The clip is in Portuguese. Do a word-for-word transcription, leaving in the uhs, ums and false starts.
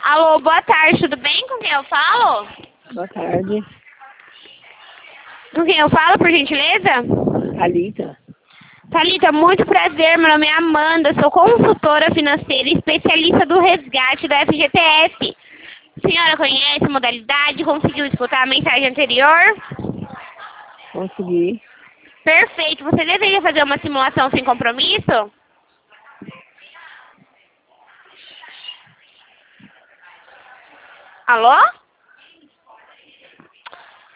Alô, boa tarde, tudo bem? Com quem eu falo? Boa tarde. Com quem eu falo, por gentileza? Thalita. Thalita, muito prazer, meu nome é Amanda, sou consultora financeira e especialista do resgate do F G T S. A senhora conhece a modalidade? Conseguiu escutar a mensagem anterior? Consegui. Perfeito, você deveria fazer uma simulação sem compromisso? Alô?